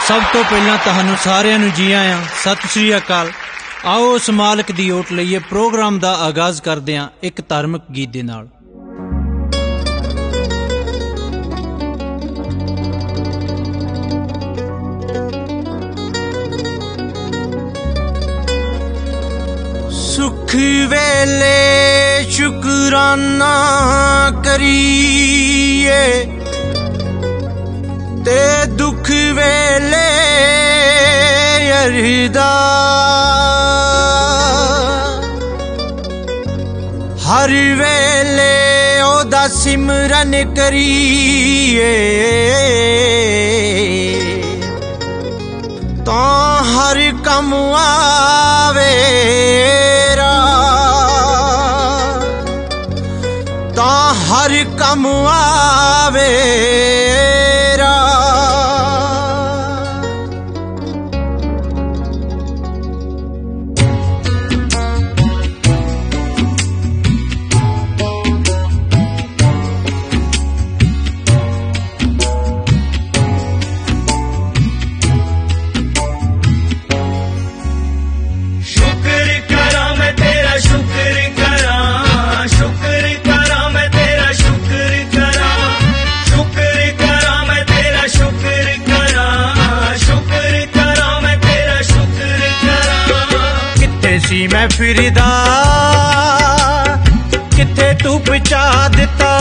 सब तो पहला तुहानू सारिਆਂ ਨੂੰ जी आया सत श्री अकाल। आओ उस मालिक दी ओट लईए। प्रोग्राम दा आगाज करदे हां एक धार्मिक गीत दे नाल। सुख वेले शुकराना करिए ते दुख वेले अरदा हर वेले ओदा सिमरन करिए तो हर कम आवे तो हर कम आवे मैं फिरदा किथे तू पहुंचा दिता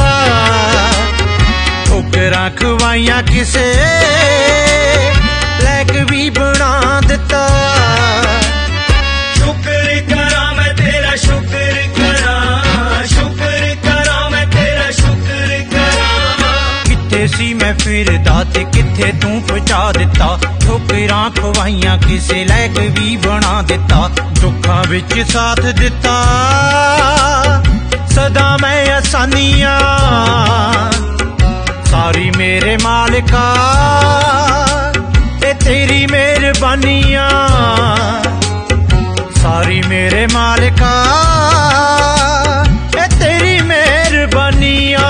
ठोकरां खवाइयां किसे लैक भी बना दिता। शुक्र करा मैं तेरा शुक्र करा शुक्र करा मैं तेरा शुक्र करा। किथे सी मैं फिरदा ते किथे तू पहुंचा दिता ठोकरां खवाइयां किसे लैक भी बना दिता। दुखा विच साथ दिता सदा मैं आसानियां सारी मेरे मालिका ते तेरी मेहरबानियां सारी मेरे मालिका ते तेरी मेहरबानियां।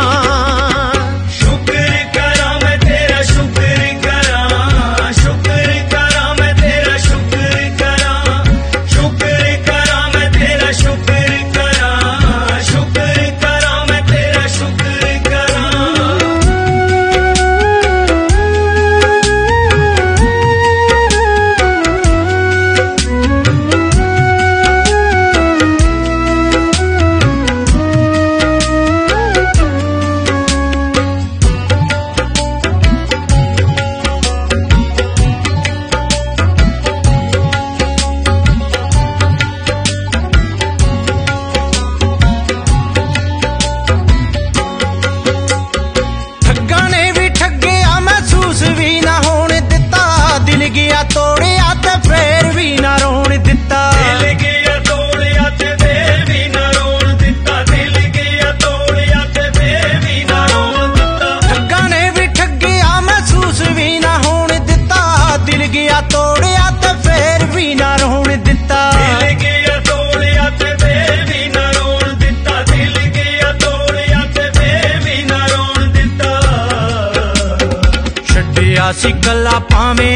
सी गल्ला पावे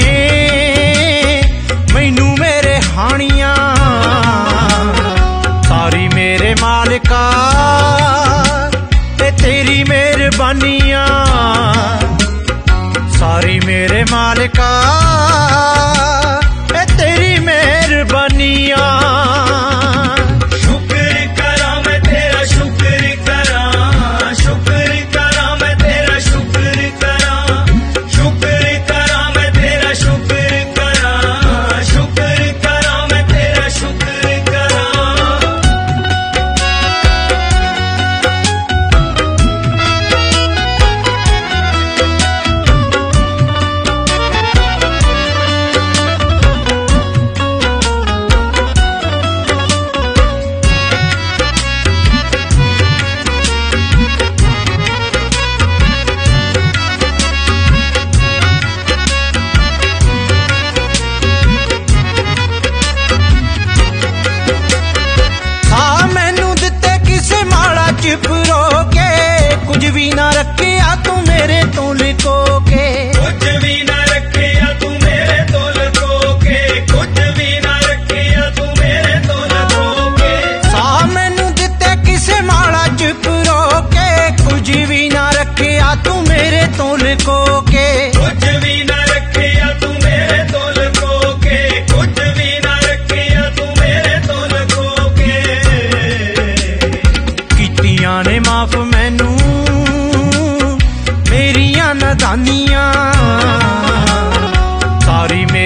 मैनू मेरे हानियां सारी मेरे मालिका ते तेरी मेहरबानियां सारी मेरे मालिका ते तेरी मेहरबानियां।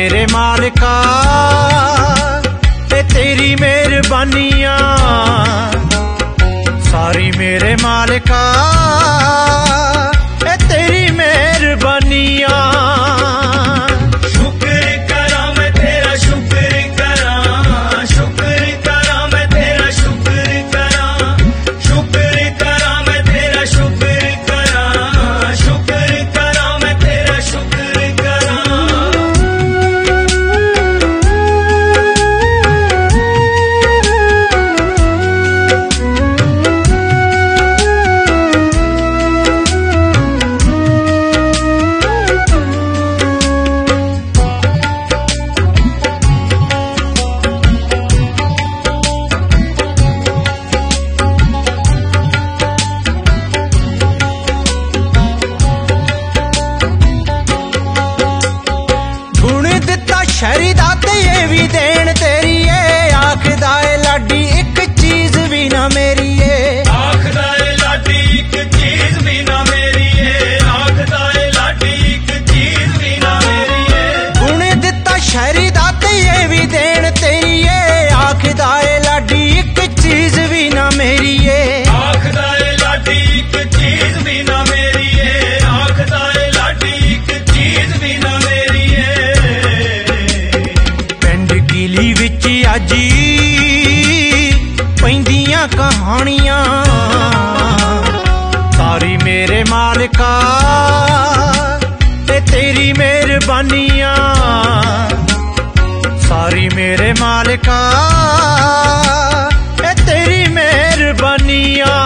मेरे मालिका ते तेरी मेहरबानियां, सारी मेरे मालिका ते तेरी मेहरबानियां। शहरी दाते ये भी देन तेरी है, आखदा ए लाडी एक चीज भी ना मेरी है, आखदा ए लाडी एक चीज भी ना मेरी है, आखदा ए लाडी एक चीज भी ना मेरी है। गुण दिता शहरी दाते ये भी देन तेरी है, आखदा ए लाडी एक चीज भी ना मेरी है, आखदा ए लाडी एक चीज भी ना मेरी है, आखदा ए लाडी एक चीज भी ना मेरी है। गिली विच आजी पैंदियां कहानियां, सारी मेरे मालिका ते तेरी मेहरबानियां, सारी मेरे मालिका ते तेरी मेहरबानियां।